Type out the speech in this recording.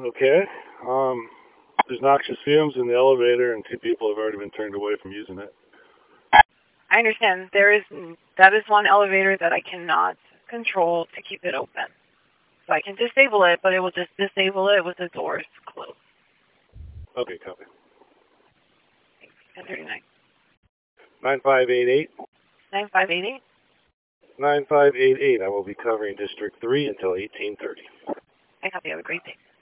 Okay. There's noxious fumes in the elevator, and 2 people have already been turned away from using it. I understand. That is one elevator that I cannot control to keep it open. So I can disable it, but it will just disable it with the doors closed. Okay, copy. 1039. 9588. 9588? 9588. I will be covering District 3 until 1830. I hope you have a great day.